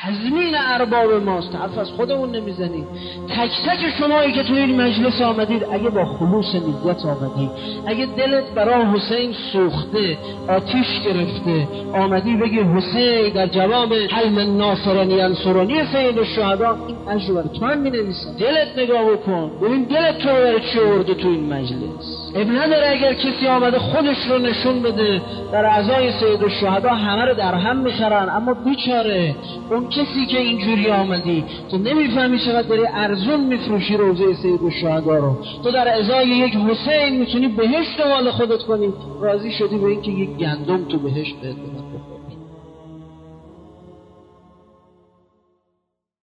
تضمین ارباب ماست، حرف از خودمون نمیزنیم. تک تک شمایی که تو این مجلس آمدید، اگه با خلوص نیت آمدید، اگه دلت برای حسین سوخته، آتیش گرفته، آمدی بگی حسین در جواب حلم ناصرانی انصرانی سید الشهدا، این اجر برای تو هم می‌نویسم. دلت نگاه بکن ببین دلت تو برای چی آورده تو این مجلس. اب نداره اگر کسی آمده خودش رو نشون بده، در اعضای سید الشهدا همه رو در هم میخرن، اما بیچاره اون کسی که اینجوری آمدی، تو نمیفهمی چقدر داری ارزون میفروشی روضه سید الشهدا رو. تو در ازای یک حسین میتونی بهشت مال خودت کنی، راضی شدی به این که یک گندم تو بهشت بهت بدن.